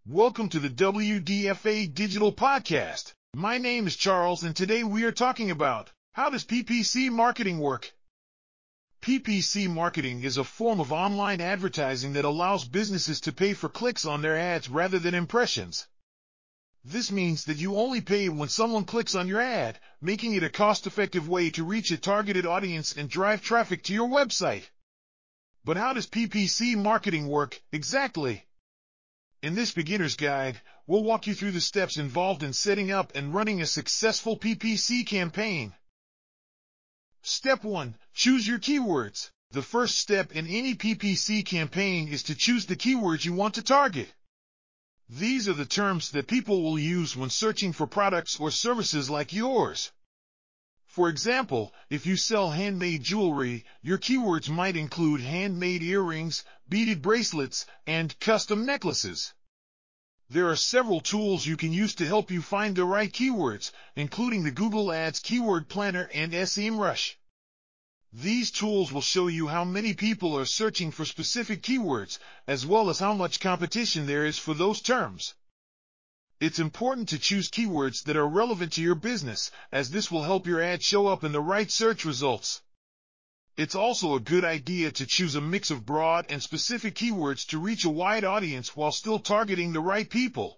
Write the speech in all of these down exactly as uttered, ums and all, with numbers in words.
Welcome to the W D F A Digital Podcast. My name is Charles, and today we are talking about how does P P C marketing work? P P C marketing is a form of online advertising that allows businesses to pay for clicks on their ads rather than impressions. This means that you only pay when someone clicks on your ad, making it a cost-effective way to reach a targeted audience and drive traffic to your website. But how does P P C marketing work exactly? In this beginner's guide, we'll walk you through the steps involved in setting up and running a successful P P C campaign. Step one. Choose your keywords. The first step in any P P C campaign is to choose the keywords you want to target. These are the terms that people will use when searching for products or services like yours. For example, if you sell handmade jewelry, your keywords might include handmade earrings, beaded bracelets, and custom necklaces. There are several tools you can use to help you find the right keywords, including the Google Ads Keyword Planner and SEMrush. These tools will show you how many people are searching for specific keywords, as well as how much competition there is for those terms. It's important to choose keywords that are relevant to your business, as this will help your ad show up in the right search results. It's also a good idea to choose a mix of broad and specific keywords to reach a wide audience while still targeting the right people.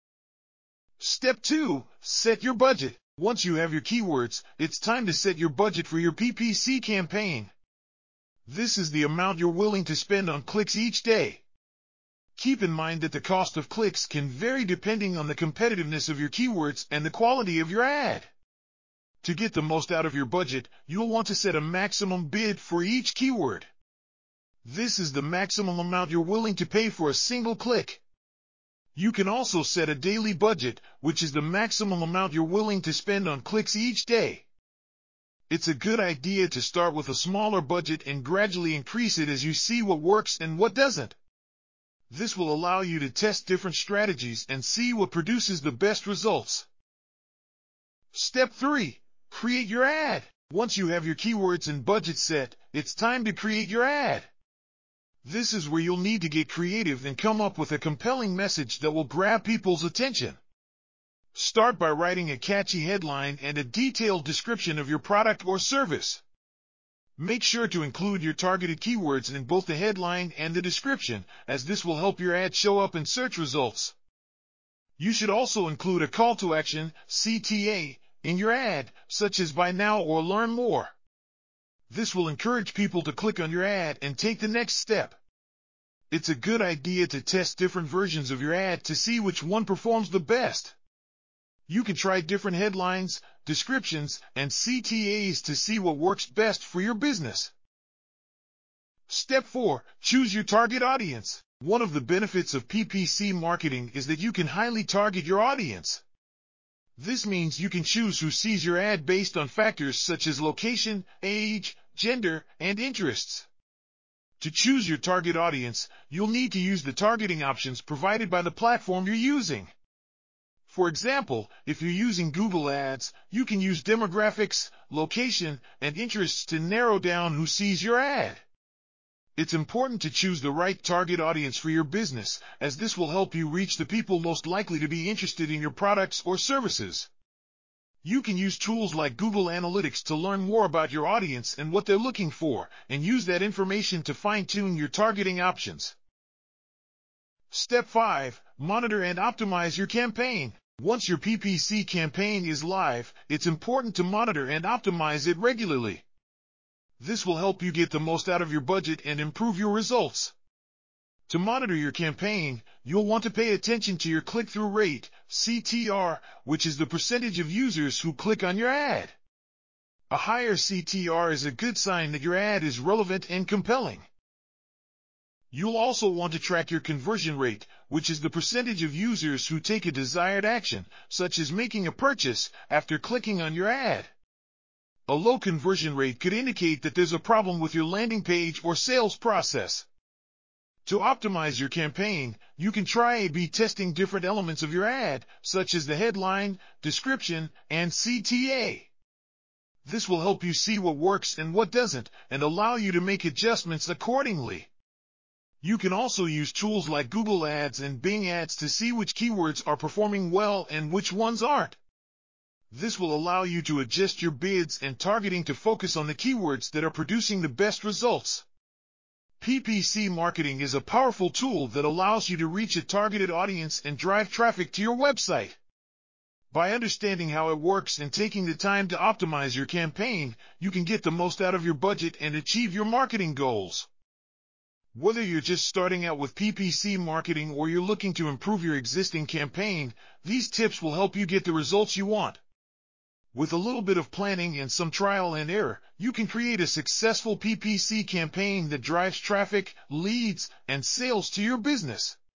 Step two. Set your budget. Once you have your keywords, it's time to set your budget for your P P C campaign. This is the amount you're willing to spend on clicks each day. Keep in mind that the cost of clicks can vary depending on the competitiveness of your keywords and the quality of your ad. To get the most out of your budget, you'll want to set a maximum bid for each keyword. This is the maximum amount you're willing to pay for a single click. You can also set a daily budget, which is the maximum amount you're willing to spend on clicks each day. It's a good idea to start with a smaller budget and gradually increase it as you see what works and what doesn't. This will allow you to test different strategies and see what produces the best results. Step three. Create your ad. Once you have your keywords and budget set, it's time to create your ad. This is where you'll need to get creative and come up with a compelling message that will grab people's attention. Start by writing a catchy headline and a detailed description of your product or service. Make sure to include your targeted keywords in both the headline and the description, as this will help your ad show up in search results. You should also include a call to action, C T A, in your ad, such as buy now or learn more. This will encourage people to click on your ad and take the next step. It's a good idea to test different versions of your ad to see which one performs the best. You can try different headlines, descriptions, and C T As to see what works best for your business. Step four. Choose your target audience. One of the benefits of P P C marketing is that you can highly target your audience. This means you can choose who sees your ad based on factors such as location, age, gender, and interests. To choose your target audience, you'll need to use the targeting options provided by the platform you're using. For example, if you're using Google Ads, you can use demographics, location, and interests to narrow down who sees your ad. It's important to choose the right target audience for your business, as this will help you reach the people most likely to be interested in your products or services. You can use tools like Google Analytics to learn more about your audience and what they're looking for, and use that information to fine-tune your targeting options. Step five. Monitor and optimize your campaign. Once your P P C campaign is live, it's important to monitor and optimize it regularly. This will help you get the most out of your budget and improve your results. To monitor your campaign, you'll want to pay attention to your click-through rate, C T R, which is the percentage of users who click on your ad. A higher C T R is a good sign that your ad is relevant and compelling. You'll also want to track your conversion rate, which is the percentage of users who take a desired action, such as making a purchase, after clicking on your ad. A low conversion rate could indicate that there's a problem with your landing page or sales process. To optimize your campaign, you can try A B testing different elements of your ad, such as the headline, description, and C T A. This will help you see what works and what doesn't, and allow you to make adjustments accordingly. You can also use tools like Google Ads and Bing Ads to see which keywords are performing well and which ones aren't. This will allow you to adjust your bids and targeting to focus on the keywords that are producing the best results. P P C marketing is a powerful tool that allows you to reach a targeted audience and drive traffic to your website. By understanding how it works and taking the time to optimize your campaign, you can get the most out of your budget and achieve your marketing goals. Whether you're just starting out with P P C marketing or you're looking to improve your existing campaign, these tips will help you get the results you want. With a little bit of planning and some trial and error, you can create a successful P P C campaign that drives traffic, leads, and sales to your business.